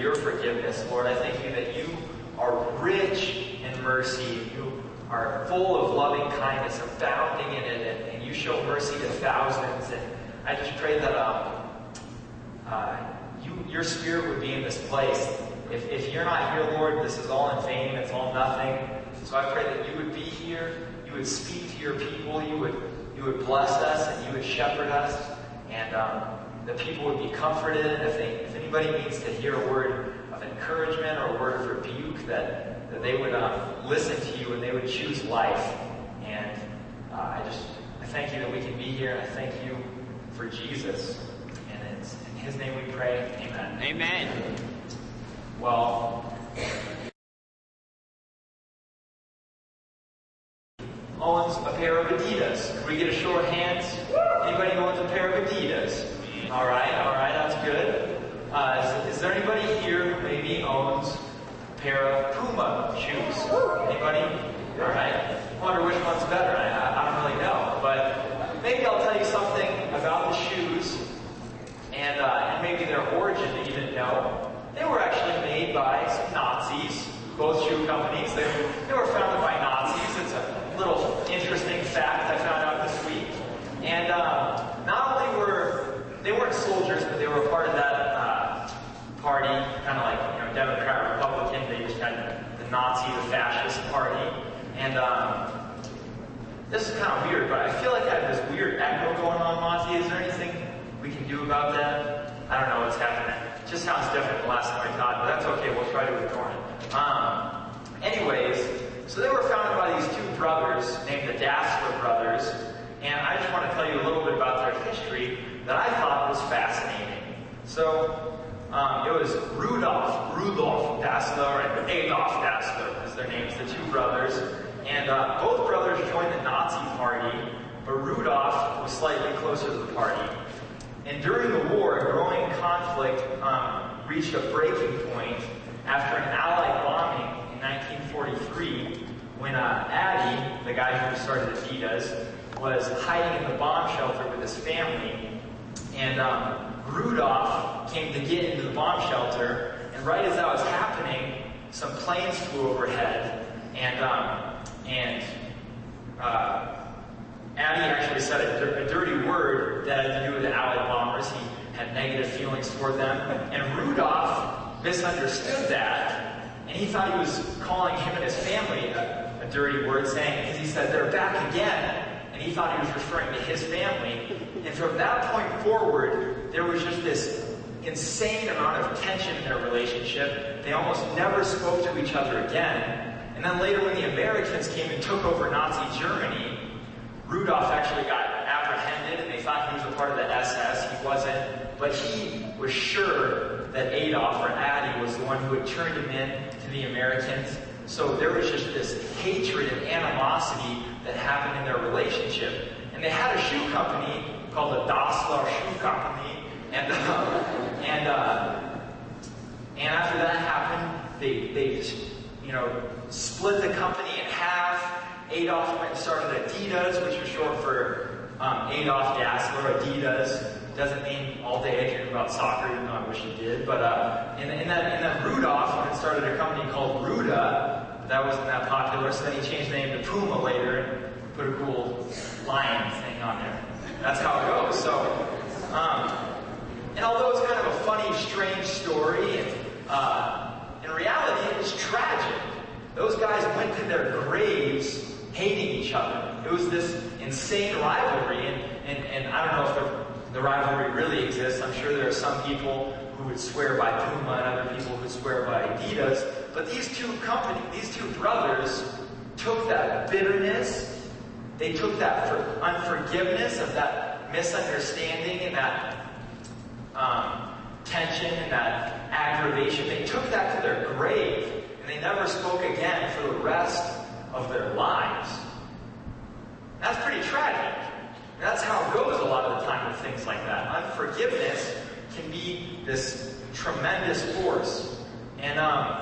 your forgiveness, Lord. I thank you that you are rich in mercy. You are full of loving kindness, abounding in it, and you show mercy to thousands. And I just pray that your Spirit would be in this place. If you're not here, Lord, this is all in vain. It's all nothing. So I pray that you would be here. You would speak to your people. You would bless us, and you would shepherd us, and the people would be comforted. And if anybody needs to hear a word of encouragement or a word of rebuke, that they would listen to you and they would choose life. And I thank you that we can be here. I thank you for Jesus. And it's in his name we pray. Amen. Amen. Well, owns a pair of Adidas. Can we get a show of hands? Anybody who owns a pair of Adidas? All right, that's good. Is there anybody here who maybe owns a pair of Puma shoes? Anybody? All right. I wonder which one's better. I don't really know, but maybe I'll tell you something about the shoes and maybe their origin that you didn't know. They were actually made by some Nazis, both shoe companies. They were founded by Nazis. It's a little interesting fact I found out this week. And not only they weren't soldiers, but they were a part of that party, kind of like Democrat, Republican. They just had the Nazi, the fascist party. And this is kind of weird, but I feel like I have this weird echo going on, Monty. Is there anything we can do about that? I don't know what's happening. It just sounds different than last time I taught, but that's okay. We'll try to ignore it. Anyways, so they were founded by these two brothers named the Dassler brothers, and I just want to tell you a little bit about their history that I thought was fascinating. So, it was Rudolf Dassler and Adolf Dassler is their names, the two brothers, and both brothers joined the Nazi party, but Rudolf was slightly closer to the party. And during the war, a growing conflict reached a breaking point after an Allied bombing in 1943 when Addy, the guy who started Adidas, was hiding in the bomb shelter with his family. And Rudolph came to get into the bomb shelter, and right as that was happening, some planes flew overhead, and Addy actually said a dirty word that had to do with the Allied bombers. He had negative feelings toward them. And Rudolph misunderstood that, and he thought he was calling him and his family a dirty word, saying, because he said, they're back again. And he thought he was referring to his family. And from that point forward, there was just this insane amount of tension in their relationship. They almost never spoke to each other again. And then later when the Americans came and took over Nazi Germany, Rudolph actually got apprehended, and they thought he was a part of the SS. He wasn't. But he was sure that Adolf, or Addy, was the one who had turned him in to the Americans. So there was just this hatred and animosity that happened in their relationship. And they had a shoe company called the Dassler Shoe Company. And after that happened, they split the company in half. Adolf went and started Adidas, which was short for Adolf Dassler. Adidas doesn't mean all day I dream about soccer, even though I wish it did. But and then Rudolph went and started a company called Ruda. That wasn't that popular, so then he changed the name to Puma later and put a cool lion thing on there. That's how it goes. So, and although it's kind of a funny, strange story, in reality it was tragic. Those guys went to their graves hating each other. It was this insane rivalry, and I don't know if the rivalry really exists. I'm sure there are some people who would swear by Puma and other people who would swear by Adidas. But these two brothers took that bitterness, they took that unforgiveness of that misunderstanding and that tension and that aggravation. They took that to their grave, and they never spoke again for the rest of their lives. That's pretty tragic. And that's how it goes a lot of the time with things like that. Unforgiveness can be this tremendous force. And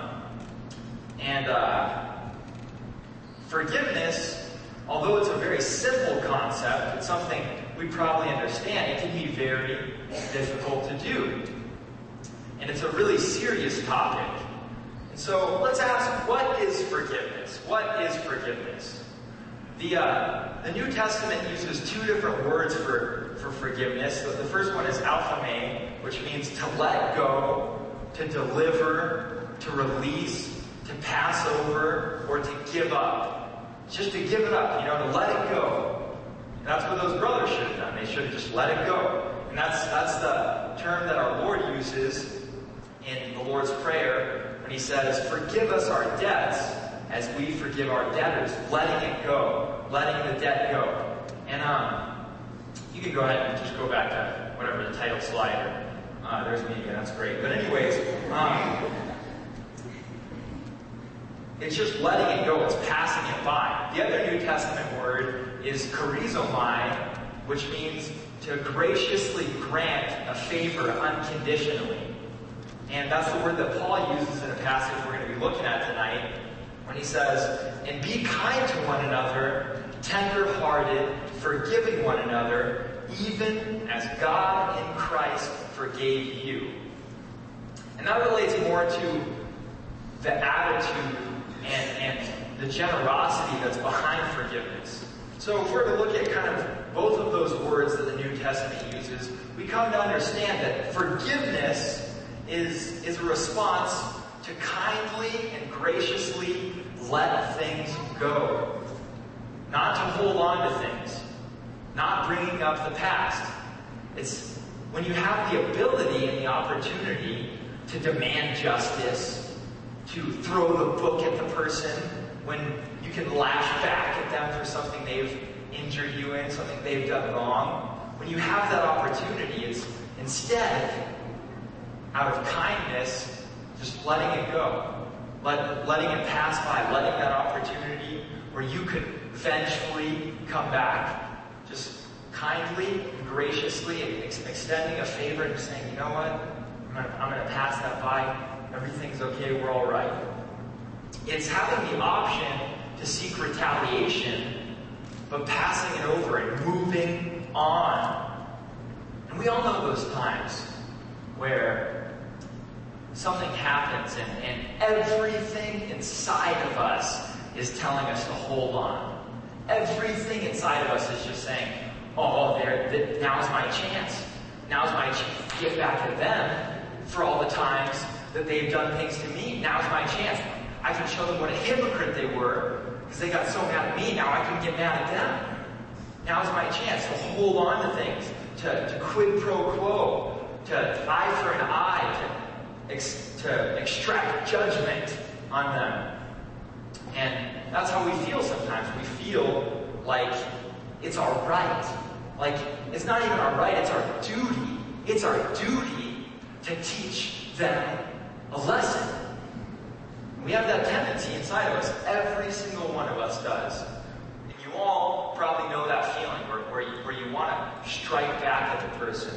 forgiveness, although it's a very simple concept, it's something we probably understand, it can be very difficult to do. And And it's a really serious topic. And so let's ask, what is forgiveness? What is forgiveness? The New Testament uses two different words for forgiveness. The first one is alphame, which means to let go, to deliver, to release, to pass over, or to give up. Just to give it up, to let it go. And that's what those brothers should have done. They should have just let it go. And that's the term that our Lord uses in the Lord's Prayer when he says, forgive us our debts as we forgive our debtors, letting it go, letting the debt go. And you can go ahead and just go back to whatever the title slide. There's me again, that's great. But anyways, it's just letting it go, it's passing it by. The other New Testament word is charizomai, which means to graciously grant a favor unconditionally. And that's the word that Paul uses in a passage we're going to be looking at tonight when he says, and be kind to one another, tender-hearted, forgiving one another, even as God in Christ forgave you. And that relates more to the attitude and the generosity that's behind forgiveness. So if we're to look at kind of both of those words that the New Testament uses, we come to understand that forgiveness is a response to kindly and graciously let things go. Not to hold on to things. Not bringing up the past. It's when you have the ability and the opportunity to demand justice, to throw the book at the person, when you can lash back at them for something they've injured you in, something they've done wrong. When you have that opportunity, it's instead, out of kindness, just letting it go. Letting it pass by, letting that opportunity where you could vengefully come back. Just kindly and graciously extending a favor and saying, you know what? I'm going to pass that by. Everything's okay. We're all right. It's having the option to seek retaliation, but passing it over and moving on. And we all know those times where something happens and everything inside of us is telling us to hold on. Everything inside of us is just saying, oh, now's my chance. Now's my chance to get back at them for all the times that they've done things to me. Now's my chance. I can show them what a hypocrite they were because they got so mad at me. Now I can get mad at them. Now's my chance to hold on to things, to quid pro quo, to eye for an eye, to extract judgment on them. And that's how we feel sometimes. We feel like it's our right. Like, it's not even our right, it's our duty. It's our duty to teach them a lesson. We have that tendency inside of us. Every single one of us does. And you all probably know that feeling where you want to strike back at the person.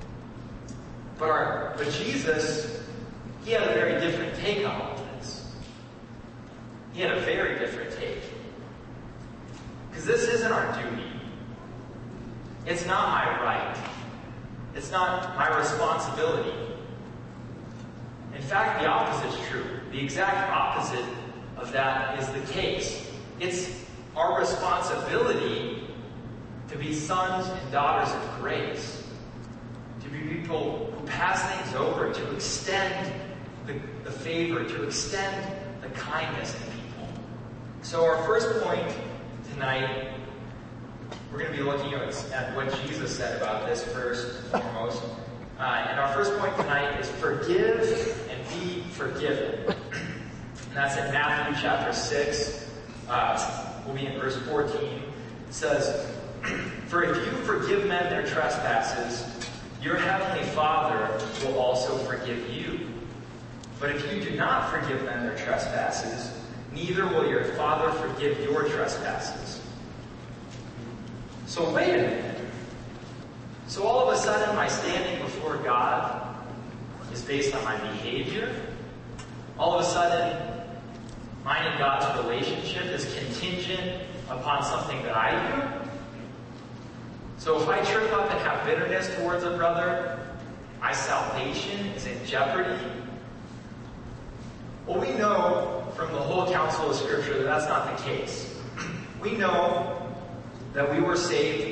But Jesus, he had a very different take on all this. He had a very different take. Because this isn't our duty. It's not my right. It's not my responsibility. In fact, the opposite is true. The exact opposite of that is the case. It's our responsibility to be sons and daughters of grace. To be people who pass things over, to extend the favor, to extend the kindness to people. So our first point tonight, we're going to be looking at what Jesus said about this first and foremost. And our first point tonight is forgive and be forgiven. And that's in Matthew chapter 6. We'll be in verse 14. It says, for if you forgive men their trespasses, your heavenly Father will also forgive you. But if you do not forgive men their trespasses, neither will your Father forgive your trespasses. So wait a minute. So all of a sudden my standing before God is based on my behavior? All of a sudden mine and God's relationship is contingent upon something that I do? So if I trip up and have bitterness towards a brother, my salvation is in jeopardy? Well, we know from the whole counsel of Scripture that that's not the case. We know that we were saved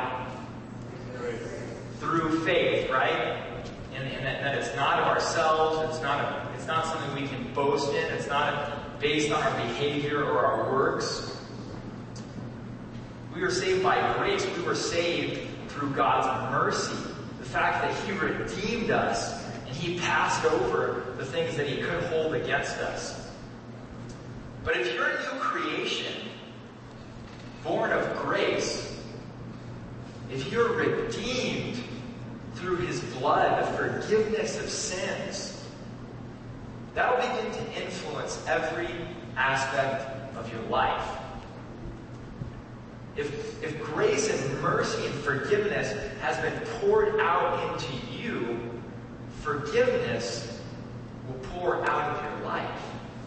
through faith, right? And that it's not of ourselves, it's not something we can boast in, it's not based on our behavior or our works. We were saved by grace. We were saved through God's mercy. The fact that He redeemed us and He passed over the things that He could hold against us. But if you're a new creation, born of grace, if you're redeemed through His blood, the forgiveness of sins, that will begin to influence every aspect of your life. If grace and mercy and forgiveness has been poured out into you, forgiveness will pour out of your life.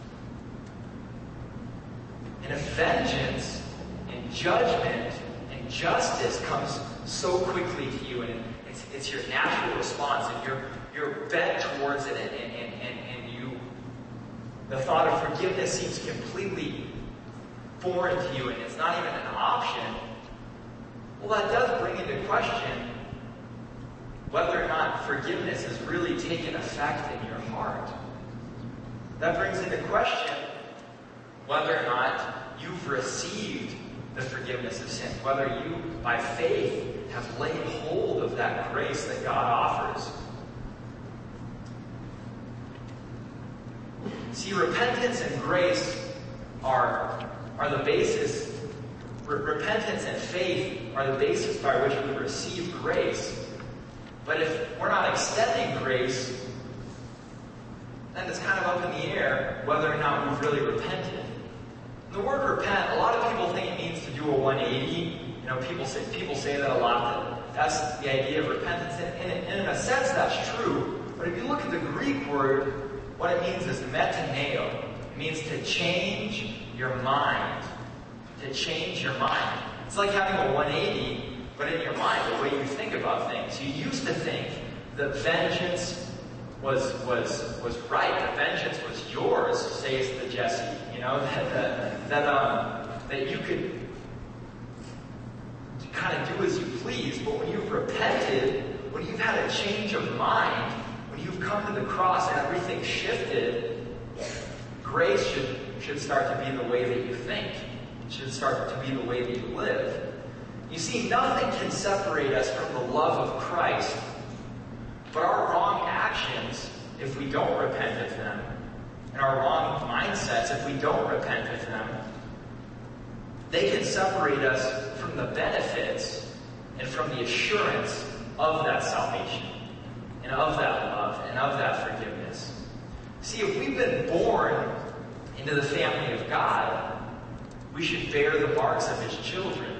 And if vengeance and judgment and justice comes so quickly to you, and it's your natural response, and you're bent towards it, and you, the thought of forgiveness seems completely foreign to you, and it's not even an option, well, that does bring into question whether or not forgiveness has really taken effect in your heart. That brings into question whether or not you've received the forgiveness of sin, whether you, by faith, have laid hold of that grace that God offers. See, repentance and grace are the basis. Repentance and faith are the basis by which we receive grace. But if we're not extending grace, then it's kind of up in the air whether or not we've really repented. The word repent, a lot of people think it means to do a 180. People say that a lot. That's the idea of repentance. And in a sense, that's true. But if you look at the Greek word, what it means is metaneo. It means to change your mind. To change your mind. It's like having a 180, but in your mind, the way you think about things. You used to think that vengeance was right. That vengeance was yours, says the Jesse. That you could kind of do as you please. But when you've repented, when you've had a change of mind, when you've come to the cross and everything shifted, grace should start to be the way that you think. It should start to be the way that you live. You see, nothing can separate us from the love of Christ, but our wrong actions, if we don't repent of them, and our wrong mindsets, if we don't repent of them, they can separate us from the benefits and from the assurance of that salvation, and of that love, and of that forgiveness. See, if we've been born into the family of God, we should bear the marks of His children.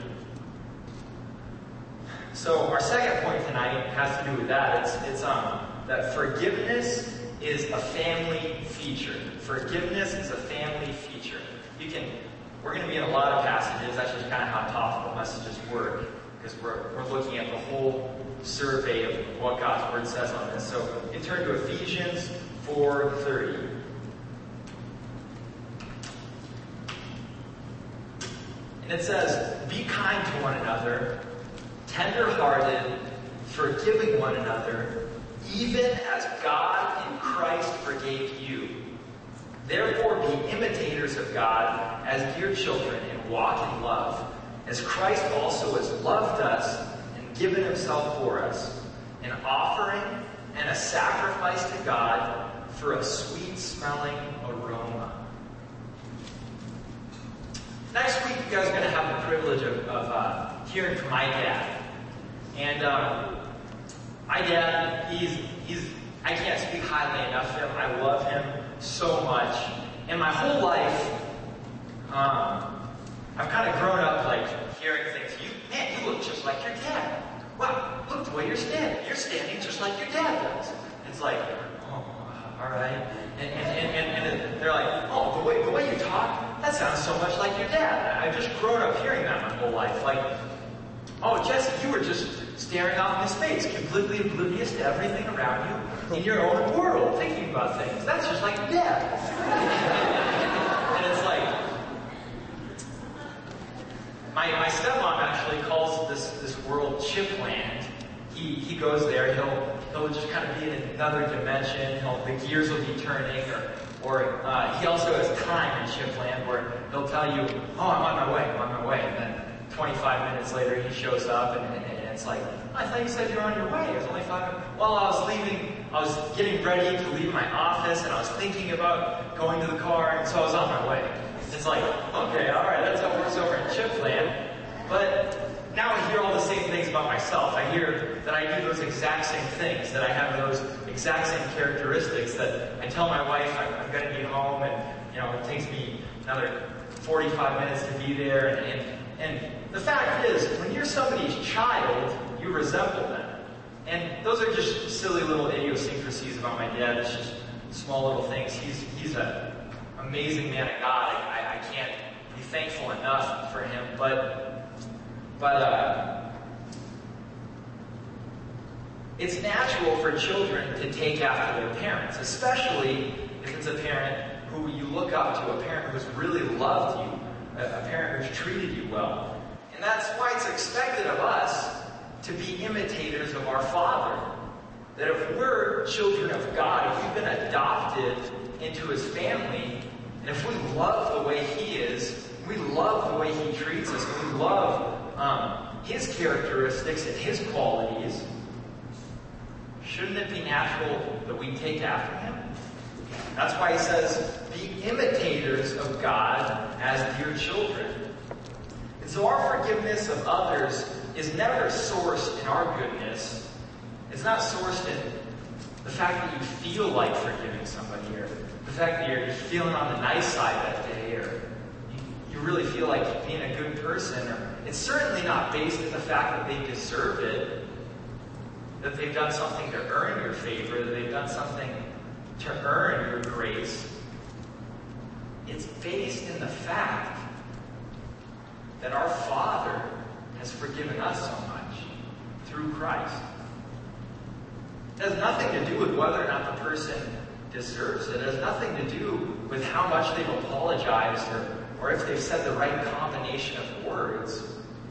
So our second point tonight has to do with that. It's that forgiveness is a family feature. Forgiveness is a family feature. We're going to be in a lot of passages. That's just kind of how topical messages work, because we're looking at the whole survey of what God's Word says on this. So you turn to Ephesians 4:30. And it says, "Be kind to one another, tender-hearted, forgiving one another, even as God in Christ forgave you. Therefore be imitators of God as dear children and walk in love, as Christ also has loved us and given Himself for us, an offering and a sacrifice to God for a sweet-smelling aroma." Next week, you guys are going to have the privilege of hearing from my dad. And my dad, I can't speak highly enough of him. I love him so much. And my whole life, I've kind of grown up like hearing things. You look just like your dad. Wow, look the way you're standing. You're standing just like your dad does. It's like, oh, all right. And they're like, oh, the way you talk, that sounds so much like your dad. I've just grown up hearing that my whole life. Like, oh, Jesse, you were just staring off into space, completely oblivious to everything around you, in your own world, thinking about things. That's just like death. And it's like, my stepmom actually calls this world Chipland. He goes there, he'll just kind of be in another dimension, the gears will be turning, or he also has time in Chipland where he'll tell you, oh, I'm on my way, and then 25 minutes later he shows up and it's like, I thought you said you were on your way, it was only 5 minutes. Well, I was getting ready to leave my office and I was thinking about going to the car, and so I was on my way. It's like, okay, alright, that's how it works over in Chipland. But now I hear all the same things about myself. I hear that I do those exact same things, that I have those exact same characteristics, that I tell my wife I'm going to be home and, it takes me another 45 minutes to be there. And the fact is, when you're somebody's child, you resemble them. And those are just silly little idiosyncrasies about my dad. It's just small little things. He's an amazing man of God. I can't be thankful enough for him. But it's natural for children to take after their parents, especially if it's a parent who you look up to, a parent who's really loved you, a parent who's treated you well. And that's why it's expected of us to be imitators of our Father. That if we're children of God, if we've been adopted into His family, and if we love the way He is, we love the way He treats us, and we love His characteristics and His qualities, shouldn't it be natural that we take after Him? That's why He says, be imitators of God as dear children. And so our forgiveness of others is never sourced in our goodness. It's not sourced in the fact that you feel like forgiving somebody, or the fact that you're feeling on the nice side that day, or you really feel like being a good person. Or it's certainly not based in the fact that they deserve it, that they've done something to earn your favor, that they've done something to earn your grace. It's based in the fact that our Father has forgiven us so much through Christ. It has nothing to do with whether or not the person deserves it. It has nothing to do with how much they've apologized or if they've said the right combination of words.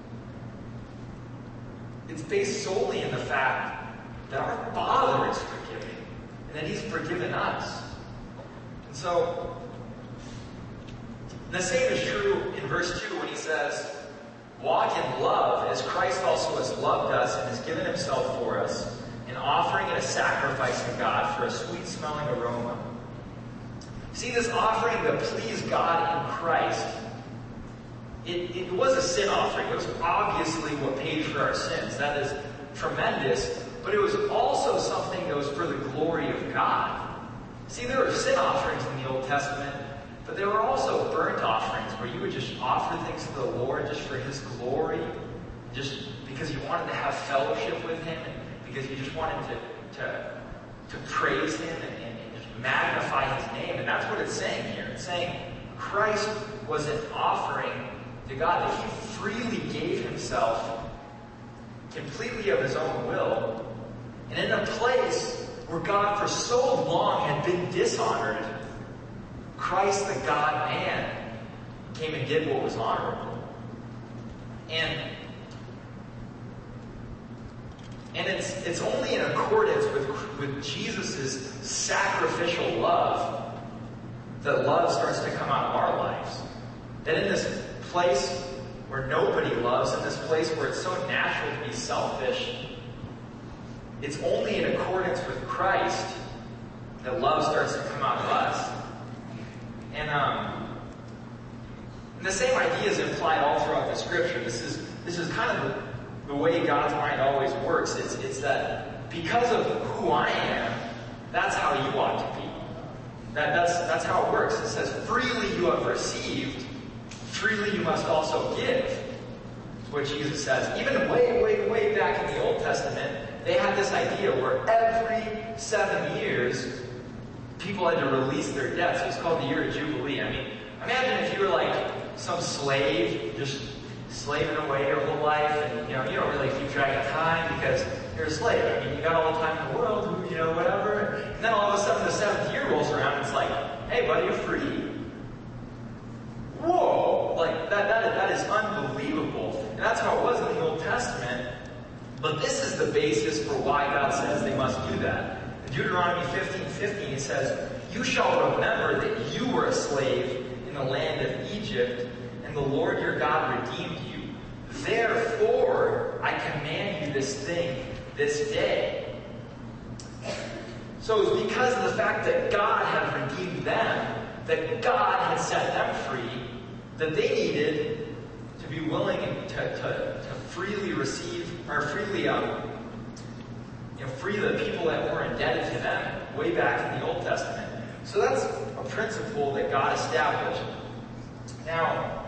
It's based solely in the fact that our Father is forgiving and that He's forgiven us. And so, the same is true in verse 2 when he says, walk in love as Christ also has loved us and has given Himself for us, an offering and a sacrifice to God for a sweet-smelling aroma. See, this offering that pleased God in Christ, it was a sin offering. It was obviously what paid for our sins. That is tremendous. But it was also something that was for the glory of God. See, there were sin offerings in the Old Testament, but there were also burnt offerings where you would just offer things to the Lord just for His glory, just because you wanted to have fellowship with Him, and because you just wanted to praise Him and just magnify His name. And that's what it's saying here. It's saying Christ was an offering to God, that He freely gave Himself completely of His own will, and in a place where God for so long had been dishonored, Christ, the God-man, came and did what was honorable. And it's only in accordance with Jesus' sacrificial love that love starts to come out of our lives. That in this place where nobody loves, in this place where it's so natural to be selfish, it's only in accordance with Christ that love starts to come out of us. And the same idea is implied all throughout the Scripture. This is kind of the way God's mind always works. It's that because of who I am, that's how you ought to be. That's how it works. It says, freely you have received, freely you must also give. That's what Jesus says. Even way, way, way back in the Old Testament, they had this idea where every 7 years, people had to release their debts. It was called the year of Jubilee. I mean, imagine if you were like some slave, just slaving away your whole life, and you don't really keep track of time because you're a slave. I mean, you got all the time in the world, whatever. And then all of a sudden the 7th year rolls around and it's like, hey buddy, you're free. Whoa! Like that is unbelievable. And that's how it was in the Old Testament. But this is the basis for why God says they must do that. In Deuteronomy 15:15 it says, you shall remember that you were a slave in the land of Egypt, and the Lord your God redeemed you. Therefore, I command you this thing this day. So it was because of the fact that God had redeemed them, that God had set them free, that they needed to be willing to freely receive, or freely free the people that were indebted to them way back in the Old Testament. So that's a principle that God established. Now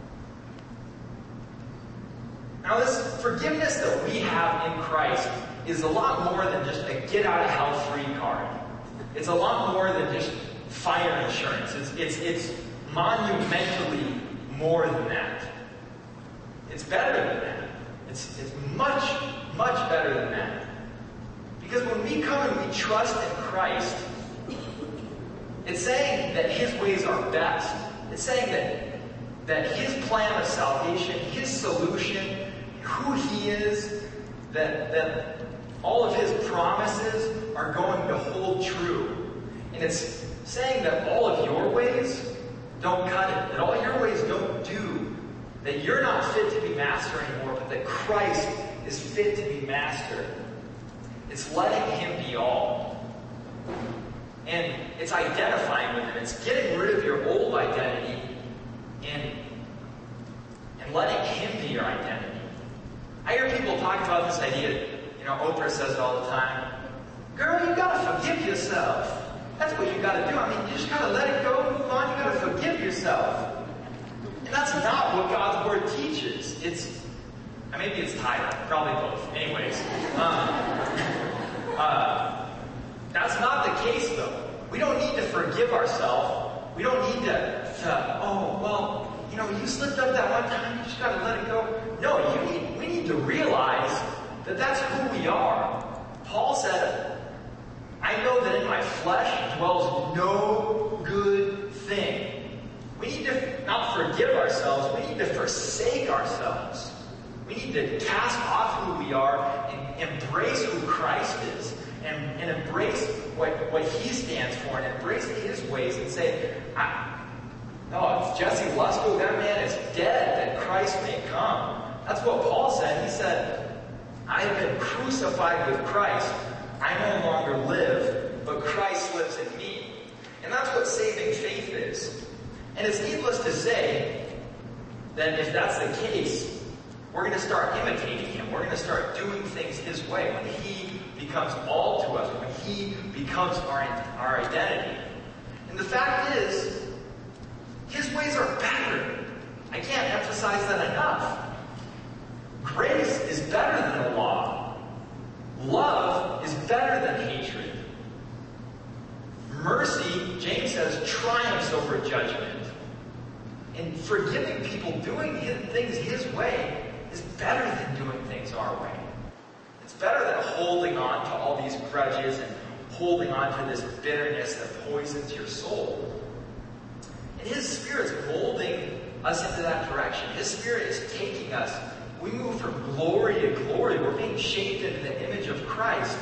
this forgiveness that we have in Christ is a lot more than just a get-out-of-hell-free card. It's a lot more than just fire insurance. It's monumentally more than that. It's better than that. It's much, much better than that. Because when we come and we trust in Christ, it's saying that His ways are best. It's saying that His plan of salvation, His solution, who He is, that all of His promises are going to hold true. And it's saying that all of your ways don't cut it, that all your ways don't do, that you're not fit to be master anymore, but that Christ is fit to be master. It's letting Him be all. And it's identifying with Him. It's getting rid of your old identity and letting Him be your identity. I hear people talk about this idea, Oprah says it all the time. Girl, you gotta forgive yourself. That's what you gotta do. I mean, you just gotta let it go, move on, you gotta forgive yourself. And that's not what God's Word teaches. Maybe it's Tyler, probably both. Anyways. That's not the case though. We don't need to forgive ourselves. We don't need to you slipped up that one time, you just gotta let it go. No, we need to realize that that's who we are. Paul said, I know that in my flesh dwells no good thing. We need to not forgive ourselves, we need to forsake ourselves. We need to cast off who we are and embrace who Christ is. And embrace what He stands for and embrace His ways and say, it's Jesse Lusko, that man is dead that Christ may come. That's what Paul said. He said, I have been crucified with Christ. I no longer live, but Christ lives in me. And that's what saving faith is. And it's needless to say that if that's the case, we're going to start imitating Him. We're going to start doing things His way when He becomes all to us, when He becomes our identity. And the fact is, His ways are better. I can't emphasize that enough. Grace is better than the law. Love is better than hatred. Mercy, James says, triumphs over judgment. And forgiving people, doing things His way, is better than doing things our way. It's better than holding on to all these grudges and holding on to this bitterness that poisons your soul. And His Spirit's molding us into that direction. His Spirit is taking us. We move from glory to glory. We're being shaped into the image of Christ.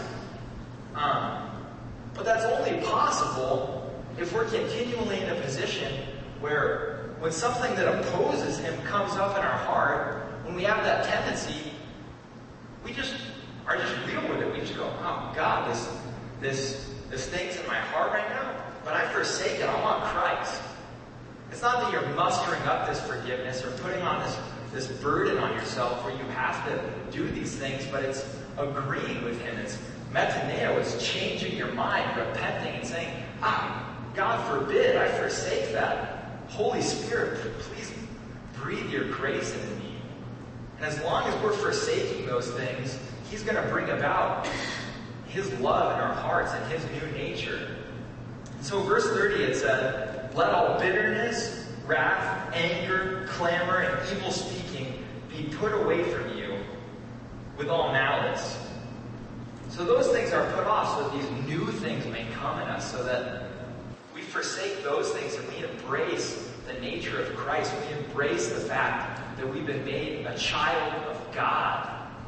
But that's only possible if we're continually in a position where when something that opposes Him comes up in our heart, when we have that tendency, we just are just real with it. We just go, oh God, this thing's in my heart right now, but I forsake it. I want Christ. It's not that you're mustering up this forgiveness or putting on this burden on yourself where you have to do these things, but it's agreeing with Him. It's metaneo. It's changing your mind, repenting and saying, God forbid I forsake that. Holy Spirit, please breathe your grace into me. And as long as we're forsaking those things, He's going to bring about His love in our hearts and His new nature. So verse 30 it said, let all bitterness, wrath, anger, clamor, and evil speaking be put away from you with all malice. So those things are put off so that these new things may come in us, so that we forsake those things and we embrace the nature of Christ. We embrace the fact that we've been made a child of God.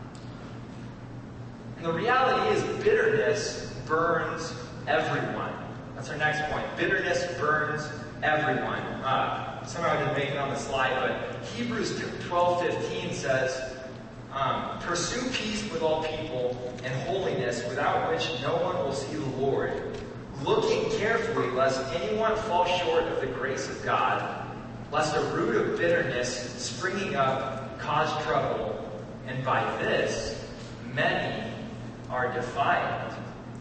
And the reality is bitterness burns everyone. That's our next point. Bitterness burns everyone. Somehow I didn't make it on the slide, but Hebrews 12:15 says, pursue peace with all people and holiness, without which no one will see the Lord. Looking carefully lest anyone fall short of the grace of God, lest a root of bitterness springing up cause trouble, and by this many are defiled.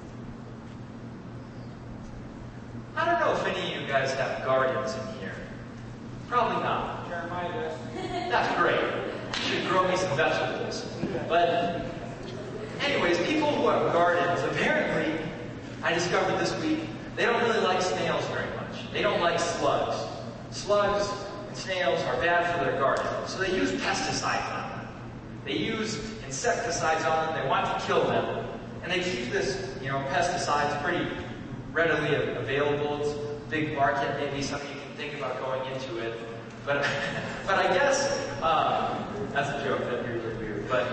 I don't know if any of you guys have gardens in here. Probably not. Jeremiah does. That's great. You should grow me some vegetables. But anyways, people who have gardens, apparently, I discovered this week, they don't really like snails very much. They don't like slugs. Slugs and snails are bad for their garden. So they use pesticides on them. They use insecticides on them. They want to kill them. And they keep this, pesticides pretty readily available. It's a big market. Maybe some of you can think about going into it. But I guess, that's a joke. That'd be really weird. But,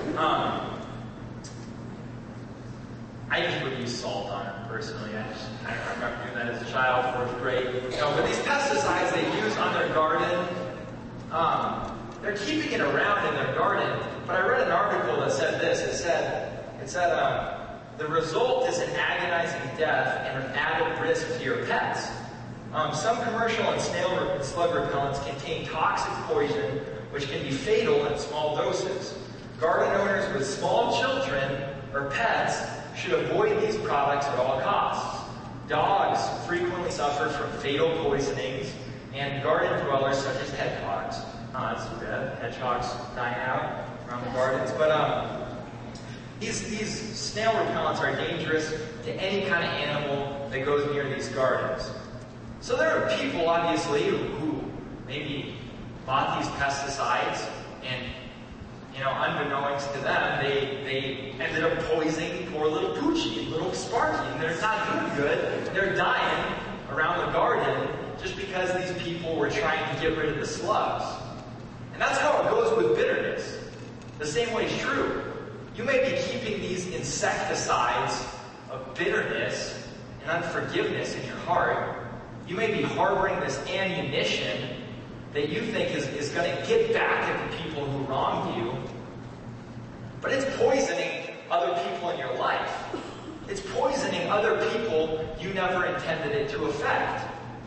I just would use salt on it, personally. I remember doing that as a child, 4th grade. But these pesticides they use on their garden, they're keeping it around in their garden. But I read an article that said this. It said, the result is an agonizing death and an added risk to your pets. Some commercial and snail and slug repellents contain toxic poison, which can be fatal in small doses. Garden owners with small children or pets should avoid these products at all costs. Dogs frequently suffer from fatal poisonings, and garden dwellers such as hedgehogs. That's too bad. Hedgehogs dying out around the gardens. But these snail repellents are dangerous to any kind of animal that goes near these gardens. So there are people, obviously, who maybe bought these pesticides and, unbeknownst to them, they ended up poisoning poor little Poochie, little Sparky, and they're not doing good. They're dying around the garden just because these people were trying to get rid of the slugs. And that's how it goes with bitterness. The same way is true. You may be keeping these insecticides of bitterness and unforgiveness in your heart. You may be harboring this ammunition that you think is going to get back at the people who wronged you. But it's poisoning other people in your life. It's poisoning other people you never intended it to affect.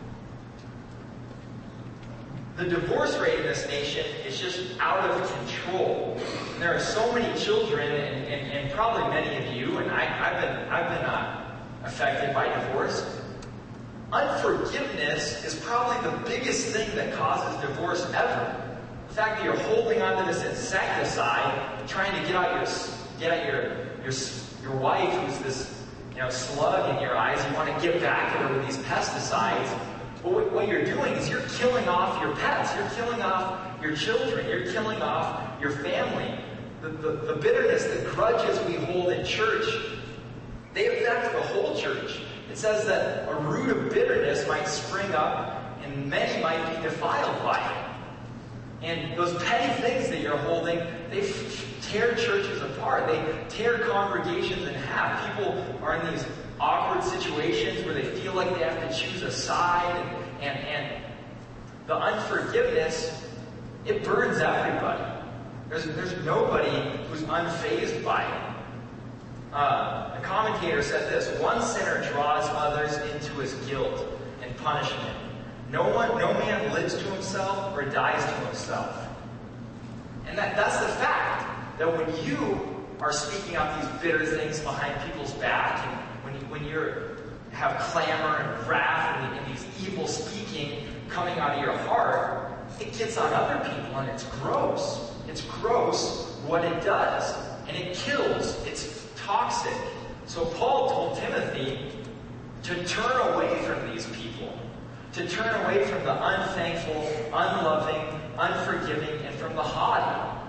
The divorce rate in this nation is just out of control. And there are so many children, and probably many of you, and I've been affected by divorce. Unforgiveness is probably the biggest thing that causes divorce ever. The fact that you're holding onto this insecticide, trying to get at your wife who's this slug in your eyes. You want to get back at her with these pesticides. But what you're doing is you're killing off your pets. You're killing off your children. You're killing off your family. The bitterness, the grudges we hold in church, they affect the whole church. It says that a root of bitterness might spring up and many might be defiled by it. And those petty things that you're holding, they tear churches apart. They tear congregations in half. People are in these awkward situations where they feel like they have to choose a side, and the unforgiveness, it burns everybody. There's nobody who's unfazed by it. A commentator said this: one sinner draws others into his guilt and punishment. No man lives to himself or dies to himself. And that's the fact, that when you are speaking out these bitter things behind people's back, and when you have clamor and wrath and these evil speaking coming out of your heart, it gets on other people, and it's gross. It's gross what it does. And it kills. It's toxic. So Paul told Timothy to turn away from these people, to turn away from the unthankful, unloving, unforgiving, and from the haughty.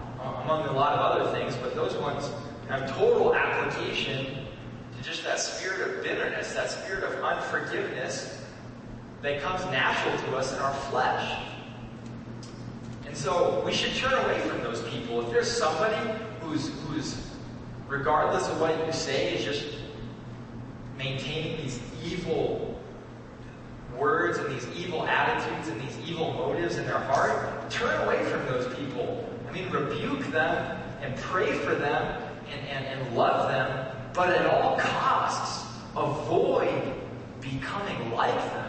among a lot of other things, but those ones have total application to just that spirit of bitterness, that spirit of unforgiveness that comes natural to us in our flesh. And so we should turn away from those people. If there's somebody who's regardless of what you say, is just maintaining these evil words and these evil attitudes and these evil motives in their heart, turn away from those people. I mean, rebuke them and pray for them and love them, but at all costs, avoid becoming like them.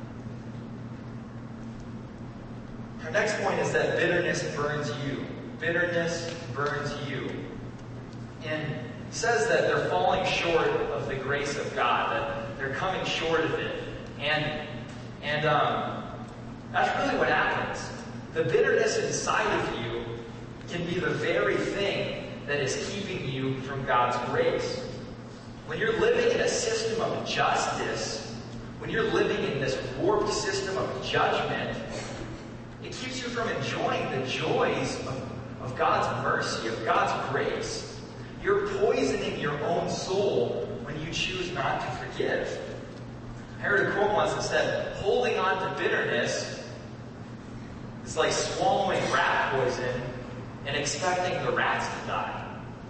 Our next point is that bitterness burns you. Bitterness burns you. And it says that they're falling short of the grace of God, that they're coming short of it. And that's really what happens. The bitterness inside of you can be the very thing that is keeping you from God's grace. When you're living in a system of justice, when you're living in this warped system of judgment, it keeps you from enjoying the joys of God's mercy, of God's grace. You're poisoning your own soul when you choose not to forgive. I heard a quote once that said, holding on to bitterness is like swallowing rat poison and expecting the rats to die.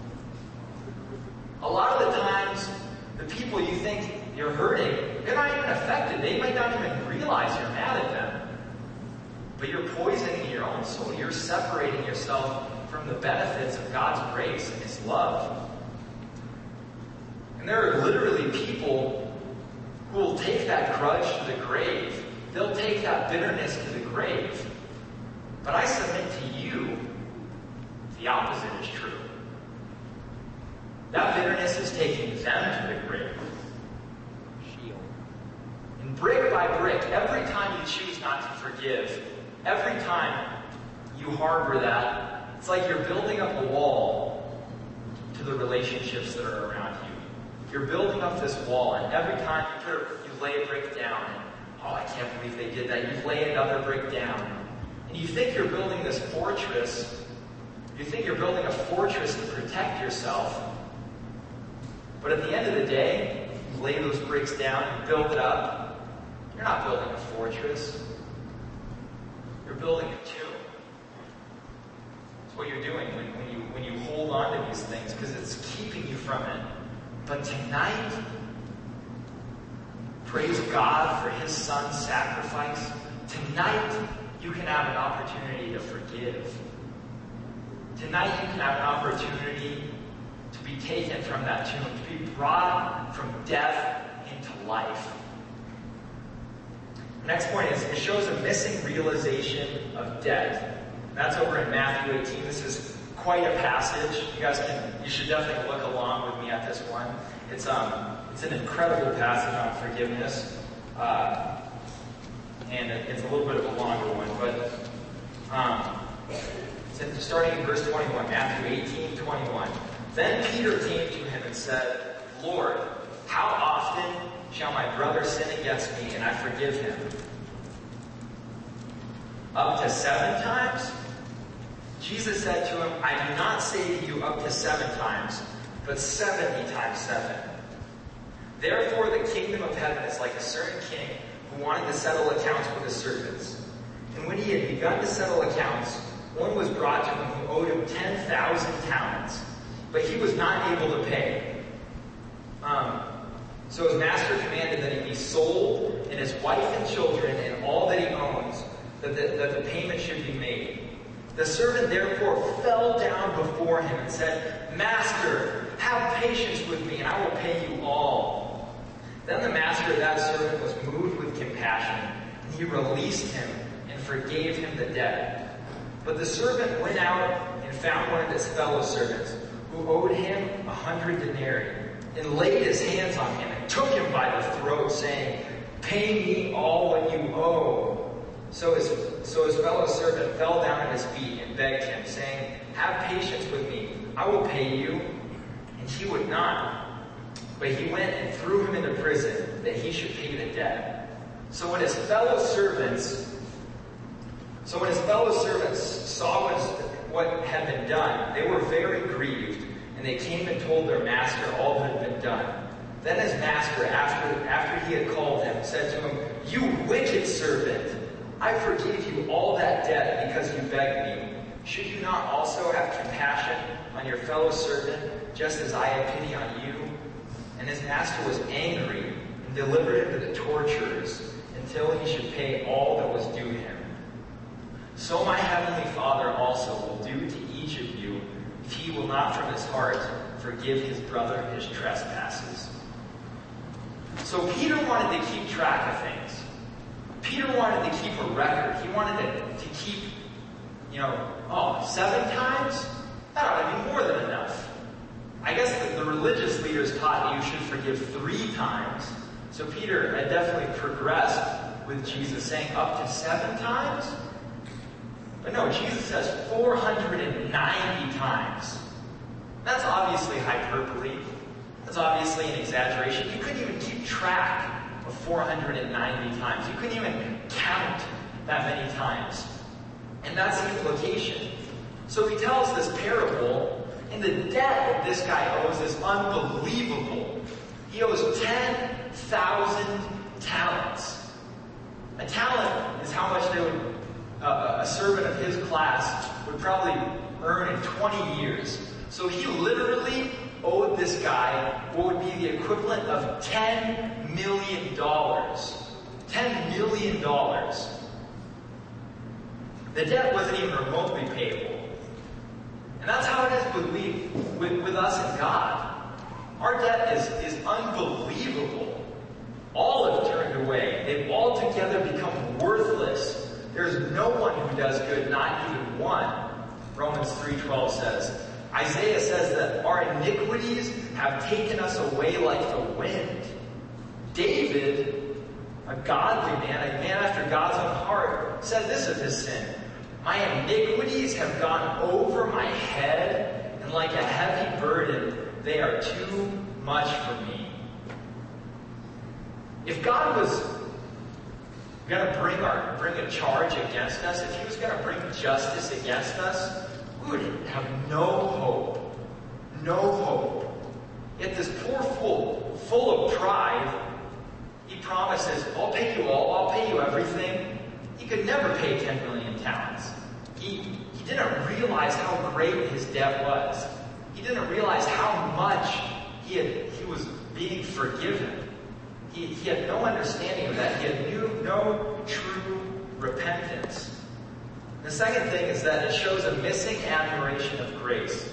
A lot of the times, the people you think you're hurting, they're not even affected. They might not even realize you're mad at them. But you're poisoning your own soul. You're separating yourself from the benefits of God's grace and His love. And there are literally people who will take that grudge to the grave. They'll take that bitterness to the grave. But I submit to you, the opposite is true. That bitterness is taking them to the grave. And brick by brick, every time you choose not to forgive, every time you harbor that, it's like you're building up a wall to the relationships that are around you. You're building up this wall, and every time you lay a brick down, and, oh, I can't believe they did that. You lay another brick down. And you think you're building this fortress. You think you're building a fortress to protect yourself. But at the end of the day, you lay those bricks down and build it up. You're not building a fortress. You're building a tomb. That's what you're doing when you hold on to these things, because it's keeping you from it. But tonight, praise God for His Son's sacrifice. Tonight, you can have an opportunity to forgive. Tonight, you can have an opportunity to be taken from that tomb, to be brought from death into life. The next point is, it shows a missing realization of debt. That's over in Matthew 18. This is quite a passage. You should definitely look along with me at this one. It's an incredible passage on forgiveness. And it's a little bit of a longer one, but starting in verse 21, Matthew 18:21. Then Peter came to him and said, Lord, how often shall my brother sin against me and I forgive him? Up to 7 times? Jesus said to him, I do not say to you up to 7 times, but 70 times 7. Therefore the kingdom of heaven is like a certain king who wanted to settle accounts with his servants. And when he had begun to settle accounts, one was brought to him who owed him 10,000 talents, but he was not able to pay. So his master commanded that he be sold, and his wife and children, and all that he owns, that the payment should be made. The servant therefore fell down before him and said, Master, have patience with me, and I will pay you all. Then the master of that servant was moved with compassion, and he released him and forgave him the debt. But the servant went out and found one of his fellow servants, who owed him 100 denarii, and laid his hands on him and took him by the throat, saying, Pay me all what you owe. So his fellow servant fell down at his feet and begged him, saying, Have patience with me, I will pay you. And he would not. But he went and threw him into prison, that he should pay the debt. So when his fellow servants saw what had been done, they were very grieved, and they came and told their master all that had been done. Then his master, after he had called him, said to him, "You wicked servant! I forgave you all that debt because you begged me. Should you not also have compassion on your fellow servant, just as I had pity on you?" And his master was angry and delivered him to the torturers until he should pay all that was due him. So my heavenly Father also will do to each of you if he will not from his heart forgive his brother his trespasses. So Peter wanted to keep track of things. Peter wanted to keep a record. He wanted to keep, 7 times? That ought to be more than enough. I guess the religious leaders taught you should forgive 3 times. So Peter had definitely progressed with Jesus saying up to 7 times. But no, Jesus says 490 times. That's obviously hyperbole. That's obviously an exaggeration. You couldn't even keep track of 490 times. You couldn't even count that many times. And that's the implication. So he tells this parable, and the debt that this guy owes is unbelievable. He owes 10,000 talents. A talent is how much a servant of his class would probably earn in 20 years. So he literally owed this guy what would be the equivalent of $10 million. $10 million. The debt wasn't even remotely payable. And that's how it is with us and God. Our debt is unbelievable. All have turned away. They've altogether become worthless. There's no one who does good, not even one. Romans 3:12 says. Isaiah says that our iniquities have taken us away like the wind. David, a godly man, a man after God's own heart, said this of his sin. My iniquities have gone over my head, and like a heavy burden, they are too much for me. If God was going to bring a charge against us, if he was going to bring justice against us, we would have no hope. No hope. Yet this poor fool, full of pride, he promises, I'll pay you all, I'll pay you everything. He could never pay 10 million talents. He didn't realize how great his debt was. He didn't realize how much he was being forgiven. He had no understanding of that. He had no true repentance. The second thing is that it shows a missing admiration of grace.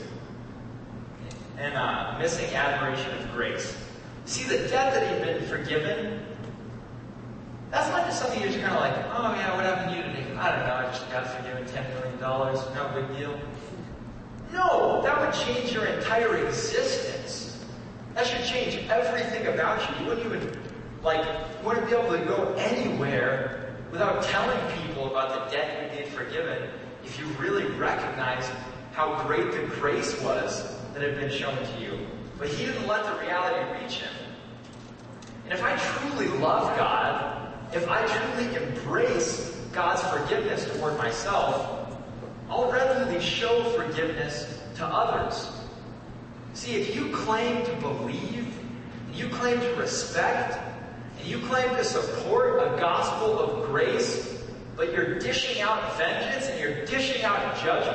And missing admiration of grace. See, the debt that he'd been forgiven, that's not just something you're just kind of like, oh yeah, what happened to you today? I don't know, I just got forgiven $10 million, no big deal. No, that would change your entire existence. That should change everything about you. You wouldn't be able to go anywhere without telling people about the debt you'd been forgiven if you really recognized how great the grace was that had been shown to you. But he didn't let the reality reach him. And if I truly love God, if I truly embrace God's forgiveness toward myself, I'll readily show forgiveness to others. See, if you claim to believe, and you claim to respect, and you claim to support a gospel of grace, but you're dishing out vengeance and you're dishing out judgment,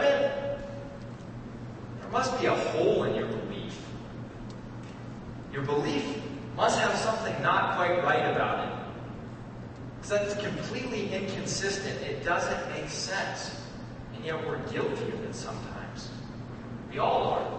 there must be a hole in your belief. Your belief must have something not quite right about it. Because that's completely inconsistent. It doesn't make sense. And yet we're guilty of it sometimes. We all are.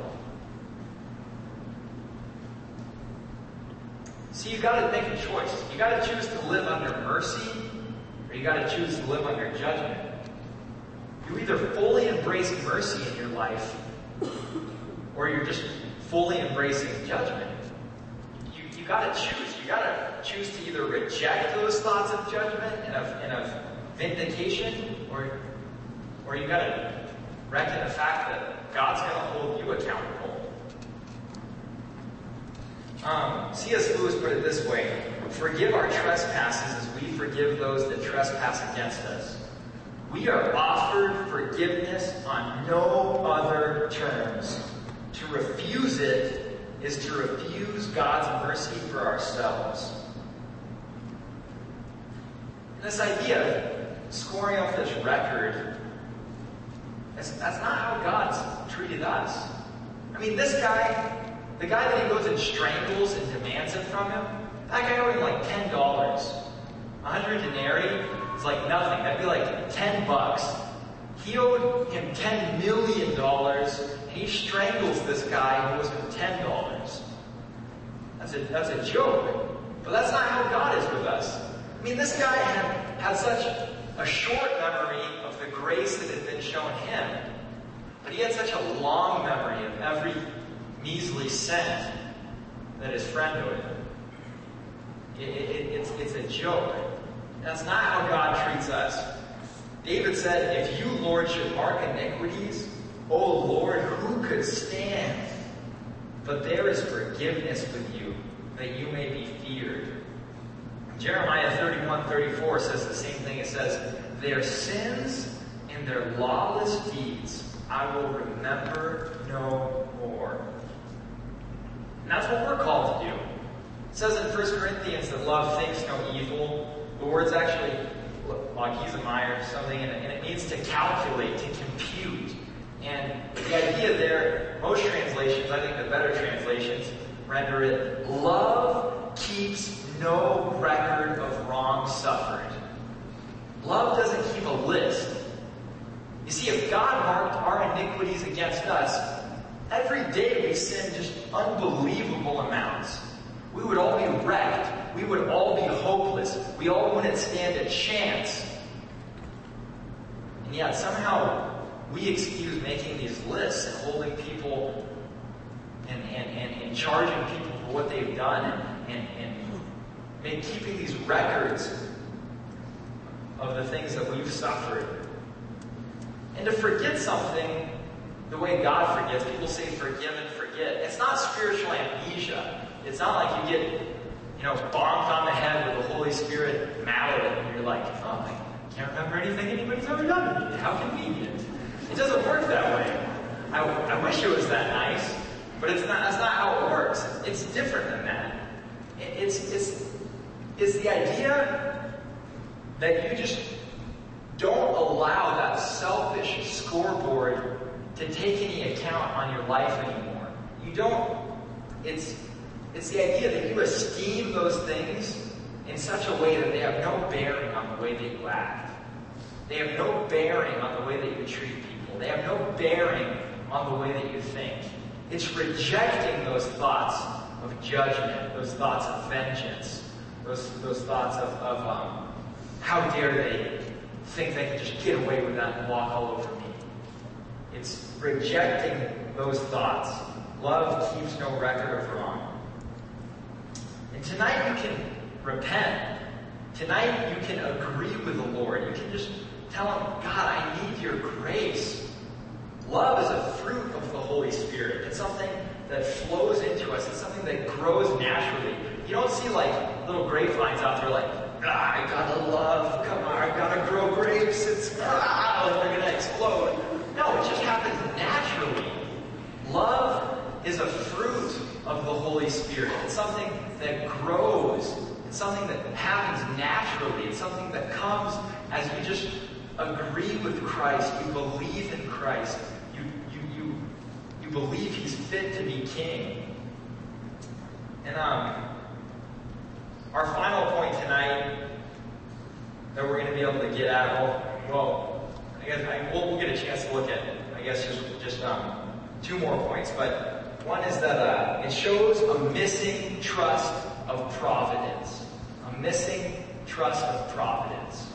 See, you got to make a choice. You got to choose to live under mercy, or you got to choose to live under judgment. You either fully embrace mercy in your life, or you're just fully embracing judgment. You got to choose. You got to choose to either reject those thoughts of judgment and of vindication, or you got to reckon the fact that God's going to hold you accountable. C.S. Lewis put it this way: forgive our trespasses as we forgive those that trespass against us. We are offered forgiveness on no other terms. To refuse it is to refuse God's mercy for ourselves. And this idea of scoring off this record, that's not how God's treated us. I mean, this guy, the guy that he goes and strangles and demands it from him, that guy owed him like $10. 100 denarii is like nothing. That'd be like $10. He owed him $10 million, and he strangles this guy who owes him $10. That's a joke. But that's not how God is with us. I mean, this guy had such a short memory of the grace that had been shown him, but he had such a long memory of every measly cent that his friend owed him. It's a joke. That's not how God treats us. David said, if you, Lord, should mark iniquities, O Lord, who could stand? But there is forgiveness with you, that you may be feared. Jeremiah 31:34 says the same thing. It says, their sins and their lawless deeds I will remember no more. And that's what we're called to do. It says in 1 Corinthians that love thinks no evil. The word's actually logizomai or something, and it means to calculate, to compute. And the idea there, most translations, I think the better translations, render it, love keeps no record of wrong suffered. Love doesn't keep a list. You see, if God marked our iniquities against us, every day we sin just unbelievable amounts. We would all be wrecked. We would all be hopeless. We all wouldn't stand a chance. And yet somehow we excuse making these lists and holding people and charging people for what they've done and keeping these records of the things that we've suffered. And to forget something the way God forgets, people say forgive and forget. It's not spiritual amnesia. It's not like you get, bonked on the head with the Holy Spirit mallet and you're like, oh, I can't remember anything anybody's ever done to me. How convenient. It doesn't work that way. I wish it was that nice, but that's not how it works. It's different than that. It's the idea that you just don't allow that selfish scoreboard to take any account on your life anymore. You don't. It's the idea that you esteem those things in such a way that they have no bearing on the way that you act. They have no bearing on the way that you treat people. They have no bearing on the way that you think. It's rejecting those thoughts of judgment, those thoughts of vengeance, those thoughts of how dare they think they can just get away with that and walk all over me. It's rejecting those thoughts. Love keeps no record of wrong. And tonight you can repent. Tonight you can agree with the Lord. You can just tell him, God, I need your grace. Love is a fruit of the Holy Spirit. It's something that flows into us. It's something that grows naturally. You don't see like little grapevines out there like, I gotta love, come on, I gotta grow grapes. It's like they're gonna explode. No, it just happens naturally. Love is a fruit of the Holy Spirit. It's something that grows. It's something that happens naturally. It's something that comes as you just agree with Christ. You believe in Christ. You believe he's fit to be king. And our final point tonight that we're going to be able to get at, I guess we'll get a chance to look at, I guess, just two more points. But one is that it shows a missing trust of providence. A missing trust of providence.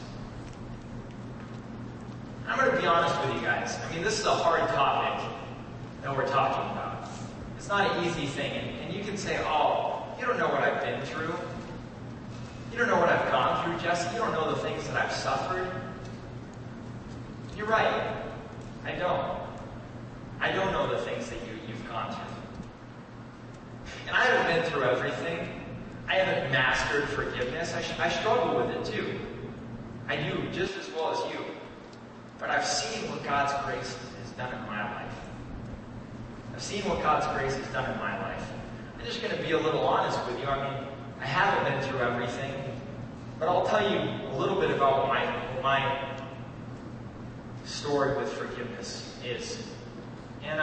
I'm going to be honest with you guys. I mean, this is a hard topic that we're talking about. It's not an easy thing. And you can say, oh, you don't know what I've been through. You don't know what I've gone through, Jesse. You don't know the things that I've suffered. You're right. I don't. I don't know the things that you've gone through. And I haven't been through everything. I haven't mastered forgiveness. I struggle with it too. I do just as well as you. But I've seen what God's grace has done in my life. I've seen what God's grace has done in my life. I'm just going to be a little honest with you. I mean, I haven't been through everything, but I'll tell you a little bit about what my story with forgiveness is. And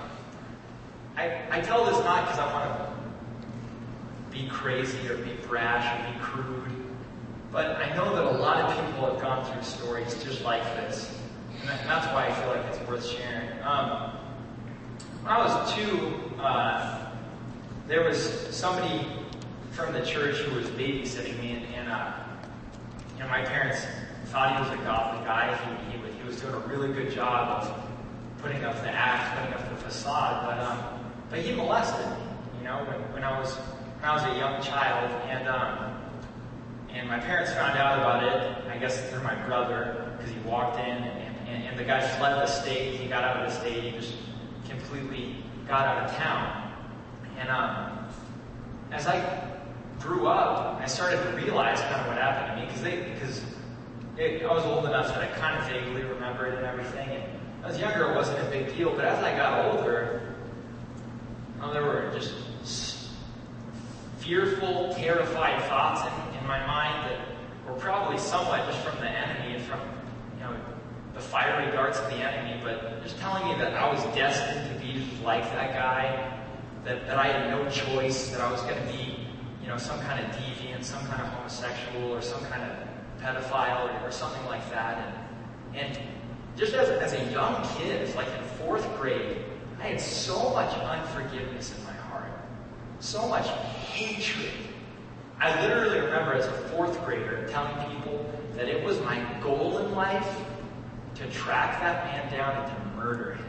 I tell this not because I want to be crazy or be brash or be crude, but I know that a lot of people have gone through stories just like this. And that's why I feel like it's worth sharing. When I was 2, there was somebody from the church who was babysitting me, and my parents thought he was a godly guy. He was doing a really good job of putting up the act, putting up the facade, but he molested me, when I was a young child, and my parents found out about it, I guess through my brother, because he walked in, and the guy fled the state. He got out of the state. He just completely got out of town. And as I grew up, I started to realize kind of what happened to me, because I was old enough that I kind of vaguely remembered and everything. And when I was younger, it wasn't a big deal. But as I got older, there were just fearful, terrified thoughts in my mind that were probably somewhat just from the enemy and from the fiery darts of the enemy, but just telling me that I was destined to be like that guy, that I had no choice, that I was going to be some kind of deviant, some kind of homosexual, or some kind of pedophile, or something like that. And just as a young kid, like in 4th grade, I had so much unforgiveness in my heart, so much hatred. I literally remember as a 4th grader telling people that it was my goal in life to track that man down and to murder him.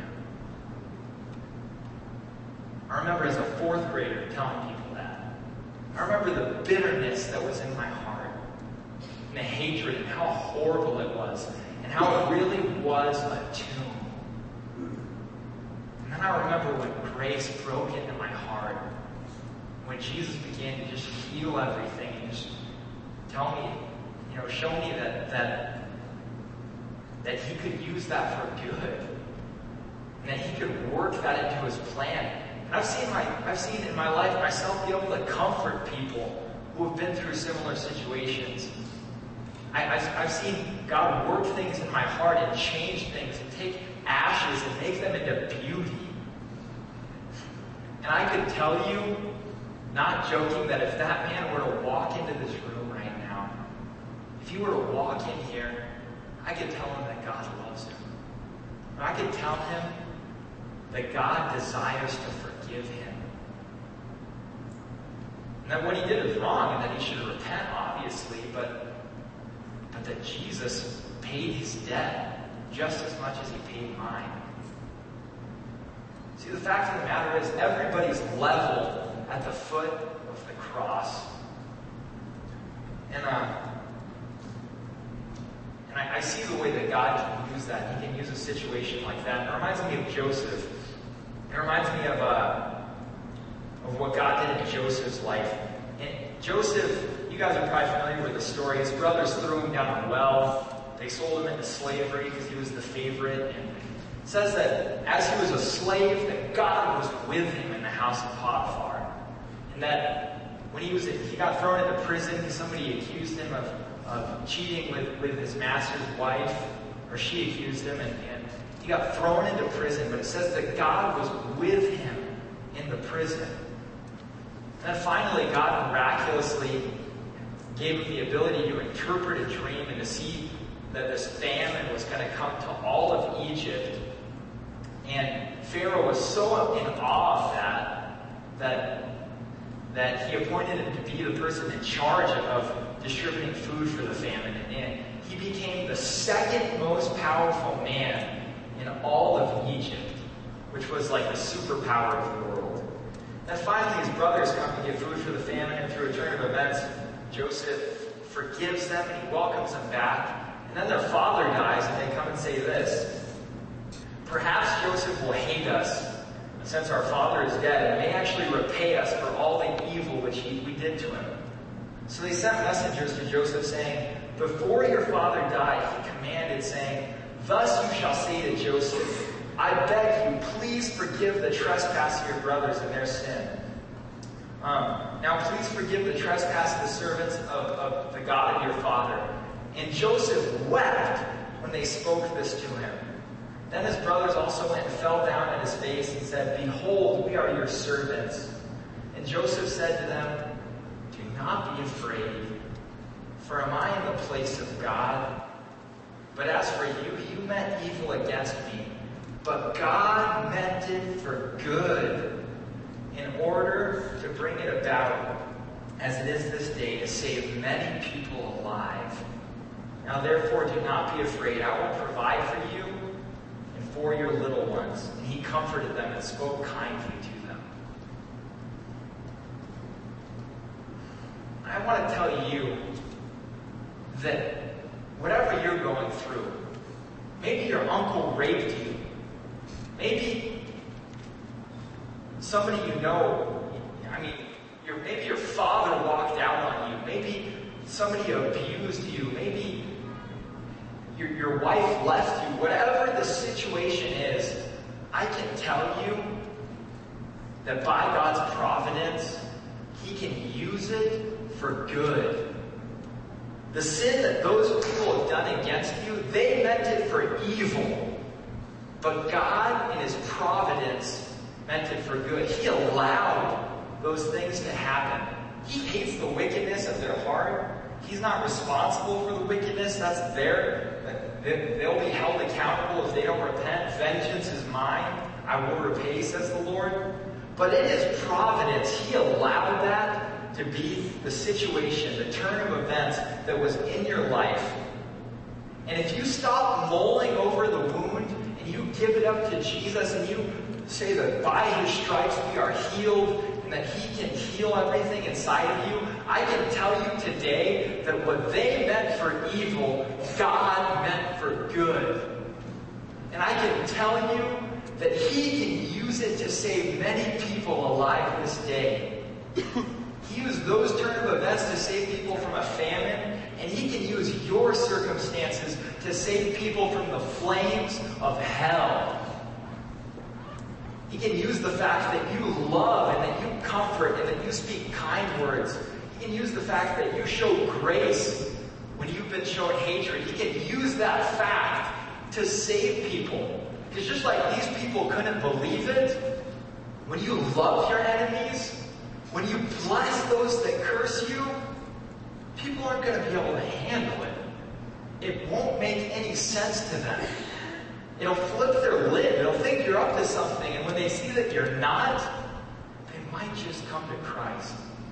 I remember as a 4th grader telling people that. I remember the bitterness that was in my heart, and the hatred, and how horrible it was, and how it really was a tomb. And then I remember when grace broke into my heart, when Jesus began to just heal everything and just tell me, show me that he could use that for good, and that he could work that into his plan. And I've seen in my life myself be able to comfort people who have been through similar situations. I've seen God work things in my heart and change things and take ashes and make them into beauty. And I could tell you, not joking, that if that man were to walk into this room right now, if he were to walk in here, I could tell him that God loves him. Or I could tell him that God desires to forgive him. And that what he did is wrong, and that he should repent, obviously, but that Jesus paid his debt just as much as he paid mine. See, the fact of the matter is, everybody's leveled at the foot of the cross. And I see the way that God can use that. He can use a situation like that. It reminds me of Joseph. It reminds me of what God did in Joseph's life. And Joseph, you guys are probably familiar with the story. His brothers threw him down a well. They sold him into slavery because he was the favorite. And it says that as he was a slave, that God was with him in the house of Potiphar. And that when he got thrown into prison because somebody accused him of cheating with his master's wife, or she accused him, and he got thrown into prison. But it says that God was with him in the prison. And then finally, God miraculously gave him the ability to interpret a dream and to see that this famine was going to come to all of Egypt. And Pharaoh was so in awe of that he appointed him to be the person in charge of distributing food for the famine. And he became the second most powerful man in all of Egypt, which was like the superpower of the world. And finally, his brothers come to get food for the famine, and through a turn of events, Joseph forgives them and he welcomes them back. And then their father dies, and they come and say this: perhaps Joseph will hate us, since our father is dead, and may actually repay us for all the evil which we did to him. So they sent messengers to Joseph saying, before your father died, he commanded, saying, Thus you shall say to Joseph, I beg you, please forgive the trespass of your brothers and their sin. Now please forgive the trespass of the servants of the God of your father. And Joseph wept when they spoke this to him. Then his brothers also went and fell down at his face and said, Behold, we are your servants. And Joseph said to them, Do not be afraid, for am I in the place of God? But as for you, you meant evil against me, but God meant it for good, in order to bring it about, as it is this day, to save many people alive. Now therefore do not be afraid. I will provide for you and for your little ones. And he comforted them and spoke kindly to them. I want to tell you that whatever you're going through, maybe your uncle raped you, maybe somebody you know, maybe your father walked out on you, maybe somebody abused you, maybe your wife left you, whatever the situation is, I can tell you that by God's providence, he can use it for good. The sin that those people have done against you, they meant it for evil. But God, in his providence, meant it for good. He allowed those things to happen. He hates the wickedness of their heart. He's not responsible for the wickedness. That's theirs. They'll be held accountable if they don't repent. Vengeance is mine. I will repay, says the Lord. But in his providence, he allowed that to be the situation, the turn of events that was in your life. And if you stop mulling over the wound and you give it up to Jesus and you say that by his stripes we are healed and that he can heal everything inside of you, I can tell you today that what they meant for evil, God meant for good. And I can tell you that he can use it to save many people alive this day. He used those turn of events to save people from a famine, and he can use your circumstances to save people from the flames of hell. He can use the fact that you love and that you comfort and that you speak kind words. He can use the fact that you show grace when you've been shown hatred. He can use that fact to save people. Because just like these people couldn't believe it, when you love your enemies, when you bless those that curse you, people aren't going to be able to handle it. It won't make any sense to them. It'll flip their lid. It'll think you're up to something. And when they see that you're not, they might just come to Christ.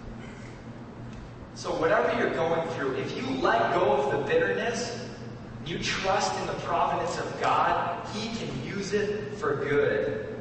So whatever you're going through, if you let go of the bitterness, you trust in the providence of God, he can use it for good.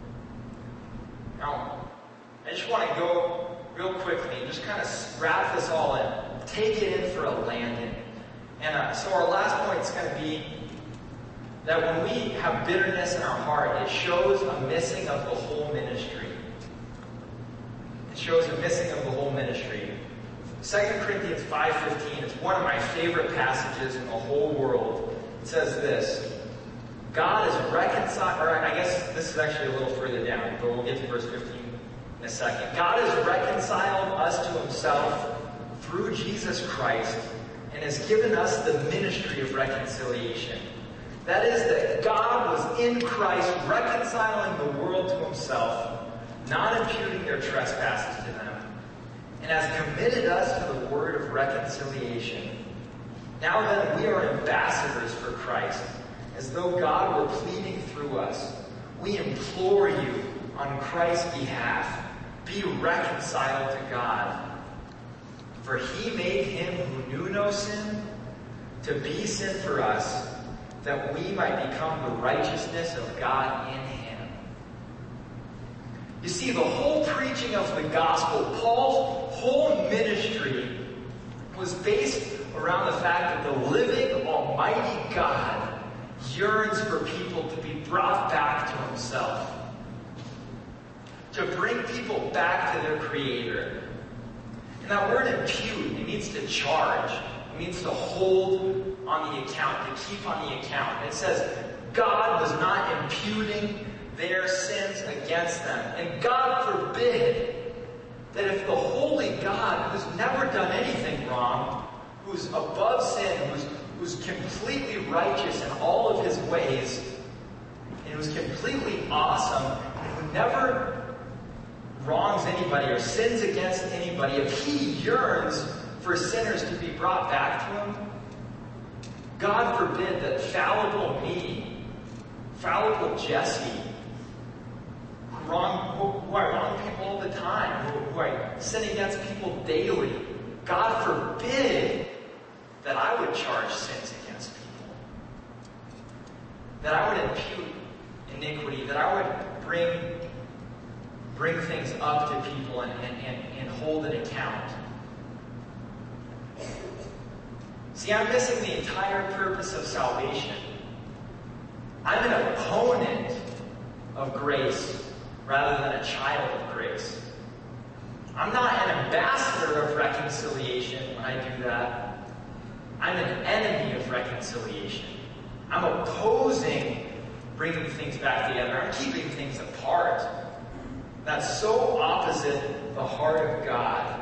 Now, I just want to go real quickly and just kind of wrap this all in. Take it in for a landing. And so our last point is going to be that when we have bitterness in our heart, it shows a missing of the whole ministry. It shows a missing of the whole ministry. 2 Corinthians 5:15, it's one of my favorite passages in the whole world. It says this, God is reconciled, or I guess this is actually a little further down, but we'll get to verse 15 in a second. God has reconciled us to himself through Jesus Christ and has given us the ministry of reconciliation. That is, that God was in Christ reconciling the world to himself, not imputing their trespasses to them, and has committed us to the word of reconciliation. Now then, we are ambassadors for Christ, as though God were pleading through us. We implore you on Christ's behalf, be reconciled to God. For he made him who knew no sin to be sin for us, that we might become the righteousness of God in him. You see, the whole preaching of the gospel, Paul's whole ministry, was based around the fact that the living, almighty God yearns for people to be brought back to himself. To bring people back to their Creator. And that word impute, it means to charge. It means to hold on the account, to keep on the account. And it says, God was not imputing their sins against them. And God forbid that if the holy God, who's never done anything wrong, who's above sin, who's completely righteous in all of his ways, and who's completely awesome, and who never wrongs anybody or sins against anybody, if he yearns for sinners to be brought back to him, God forbid that fallible me, fallible Jesse, who I wrong people all the time, who I sin against people daily, God forbid that I would charge sins against people, that I would impute iniquity, that I would bring things up to people and hold an account. See, I'm missing the entire purpose of salvation. I'm an opponent of grace rather than a child of grace. I'm not an ambassador of reconciliation when I do that. I'm an enemy of reconciliation. I'm opposing bringing things back together. I'm keeping things apart. That's so opposite the heart of God.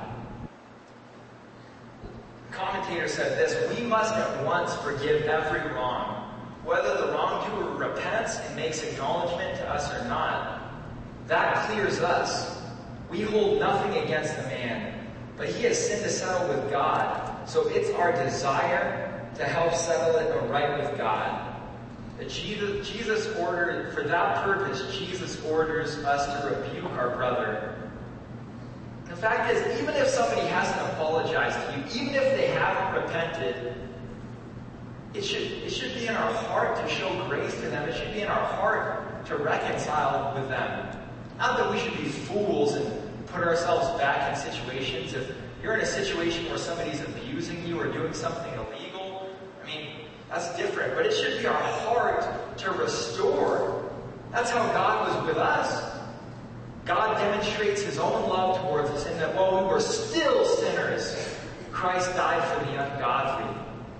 The commentator said this: we must at once forgive every wrong, whether the wrongdoer repents and makes acknowledgement to us or not. That clears us. We hold nothing against the man, but he has sinned to settle with God. So it's our desire to help settle it aright with God. That Jesus ordered, for that purpose, Jesus orders us to rebuke our brother. The fact is, even if somebody hasn't apologized to you, even if they haven't repented, it should be in our heart to show grace to them. It should be in our heart to reconcile with them. Not that we should be fools and put ourselves back in situations. If you're in a situation where somebody's abusing you or doing something illegal, that's different. But it should be our heart to restore. That's how God was with us. God demonstrates his own love towards us in that while we were still sinners, Christ died for the ungodly.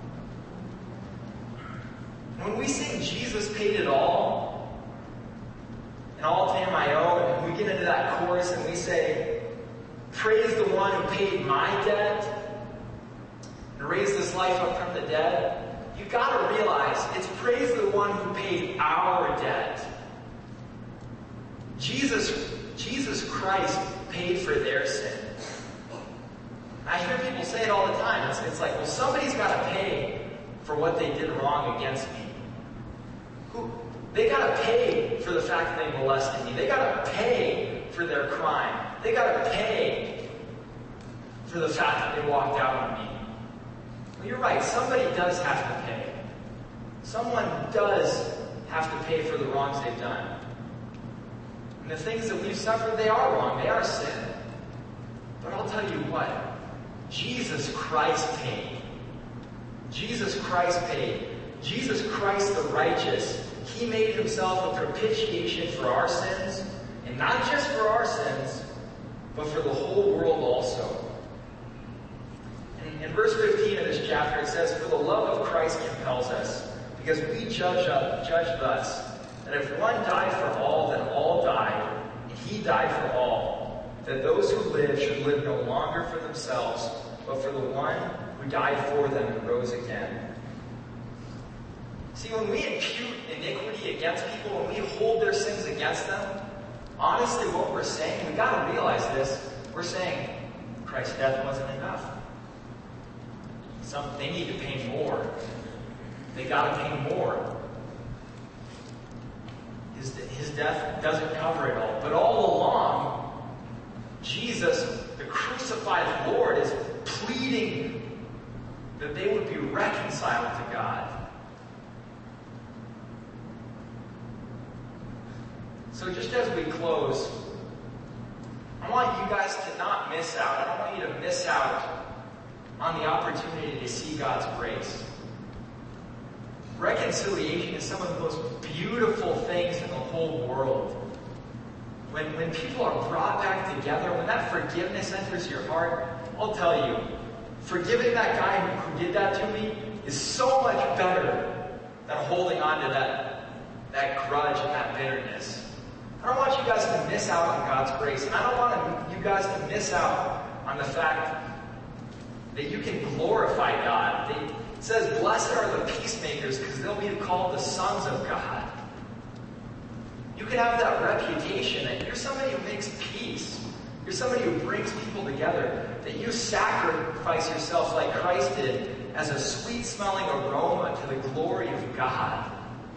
When we sing Jesus paid it all, and all to him I owe, and we get into that chorus and we say, praise the one who paid my debt and raised this life up from the dead, you've got to realize it's praise the one who paid our debt. Jesus Christ paid for their sin. I hear people say it all the time. It's like, well, somebody's got to pay for what they did wrong against me. They got to pay for the fact that they molested me. They got to pay for their crime. They got to pay for the fact that they walked out on me. Well, you're right. Somebody does have to pay. Someone does have to pay for the wrongs they've done. And the things that we've suffered, they are wrong. They are sin. But I'll tell you what. Jesus Christ paid. Jesus Christ paid. Jesus Christ the righteous. He made himself a propitiation for our sins. And not just for our sins, but for the whole world also. In verse 15 of this chapter, it says, for the love of Christ compels us, because we judge thus, that if one died for all, then all died, and he died for all, that those who live should live no longer for themselves, but for the one who died for them and rose again. See, when we impute iniquity against people, when we hold their sins against them, honestly what we're saying, we've got to realize this, we're saying Christ's death wasn't enough. They need to pay more. They got to pay more. His death doesn't cover it all. But all along, Jesus, the crucified Lord, is pleading that they would be reconciled to God. So just as we close, I want you guys to not miss out. I don't want you to miss out on the opportunity to see God's grace. Reconciliation is some of the most beautiful things in the whole world. When people are brought back together, when that forgiveness enters your heart, I'll tell you, forgiving that guy who did that to me is so much better than holding on to that grudge and that bitterness. I don't want you guys to miss out on God's grace. And I don't want you guys to miss out on the fact that you can glorify God. It says, blessed are the peacemakers because they'll be called the sons of God. You can have that reputation that you're somebody who makes peace. You're somebody who brings people together. That you sacrifice yourself like Christ did as a sweet-smelling aroma to the glory of God.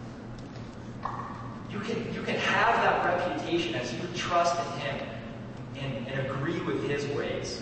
You can have that reputation as you trust in Him and agree with His ways.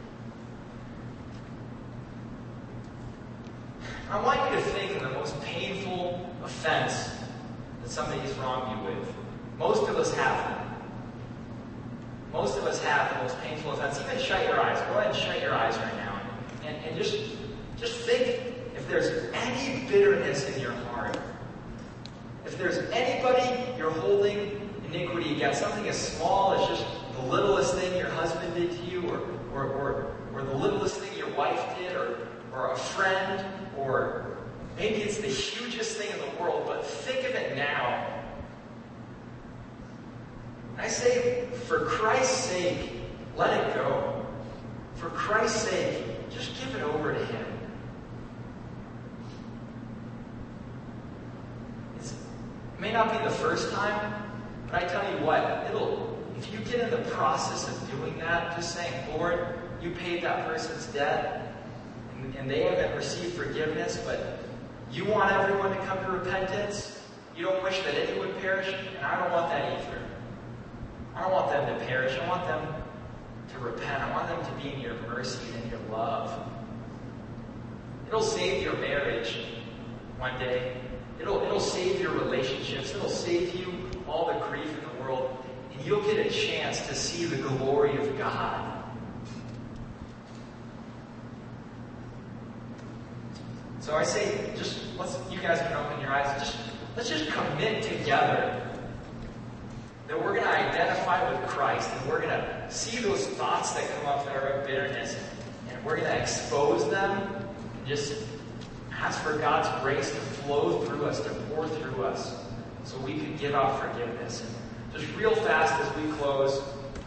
I want you to think of the most painful offense that somebody has wronged you with. Most of us have them. Most of us have the most painful offense. Even shut your eyes. Go ahead and shut your eyes right now. And just think if there's any bitterness in your heart. If there's anybody you're holding iniquity against, something as small as just the littlest thing your husband did to you, or the littlest thing your wife did, or a friend, or maybe it's the hugest thing in the world, but think of it now. I say, for Christ's sake, let it go. For Christ's sake, just give it over to Him. It may not be the first time, but I tell you what, if you get in the process of doing that, just saying, Lord, you paid that person's debt, and they haven't received forgiveness, but you want everyone to come to repentance. You don't wish that any would perish, and I don't want that either. I don't want them to perish. I want them to repent. I want them to be in your mercy and in your love. It'll save your marriage one day. It'll save your relationships. It'll save you all the grief in the world. And you'll get a chance to see the glory of God. So I say, you guys can open your eyes. Let's just commit together that we're going to identify with Christ, and we're going to see those thoughts that come up that are of bitterness, and we're going to expose them, and just ask for God's grace to flow through us, to pour through us, so we can give out forgiveness. And just real fast as we close,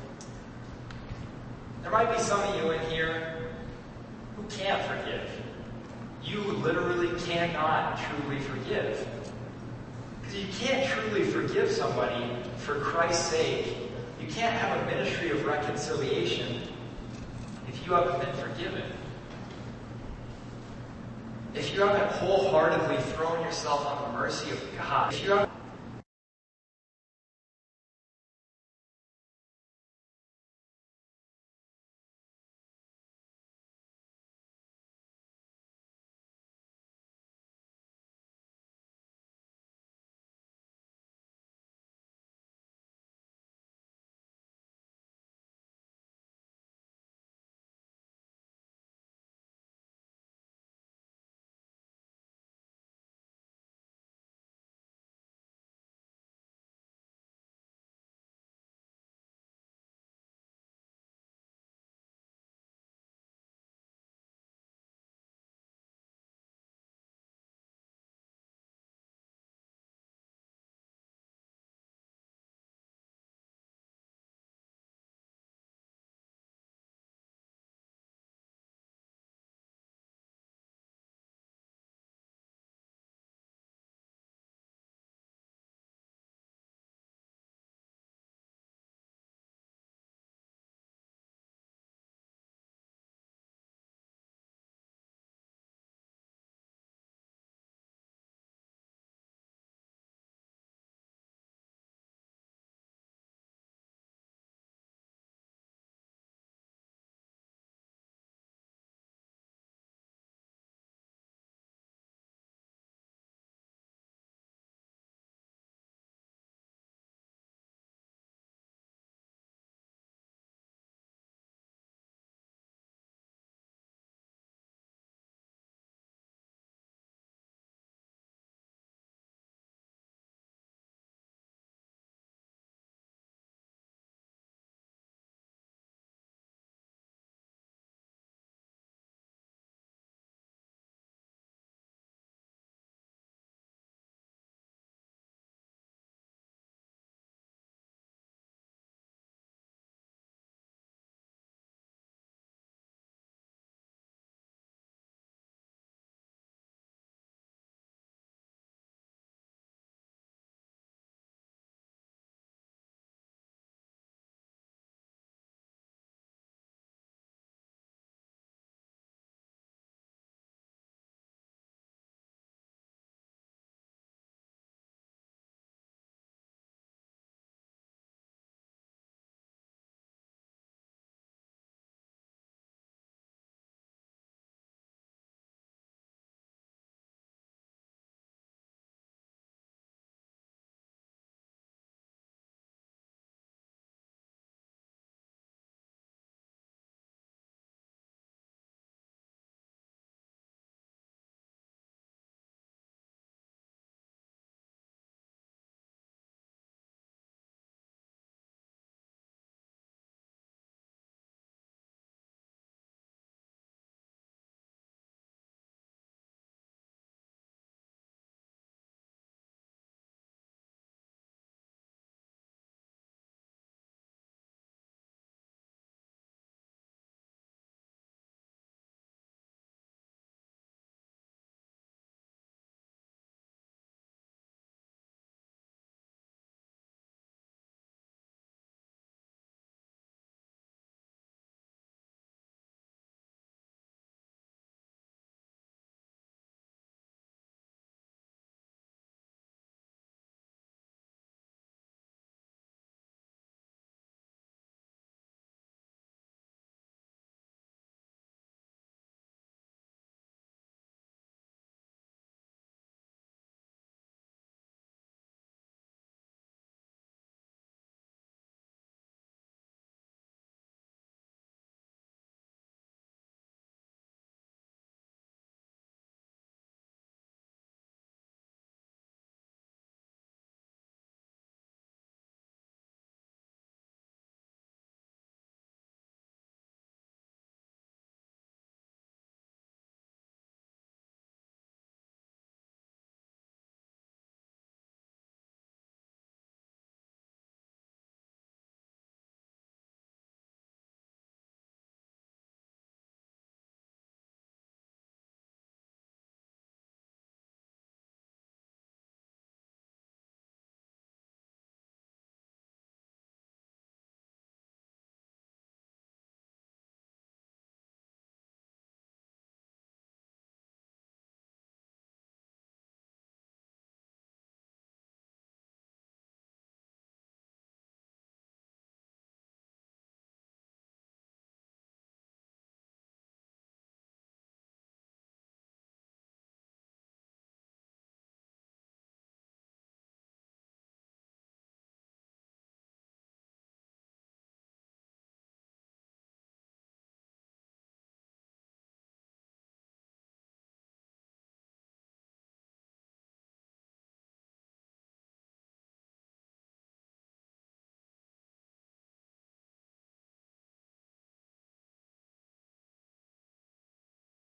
there might be some of you in here who can't forgive. You literally cannot truly forgive. Because you can't truly forgive somebody for Christ's sake. You can't have a ministry of reconciliation if you haven't been forgiven. If you haven't wholeheartedly thrown yourself on the mercy of God. If you haven't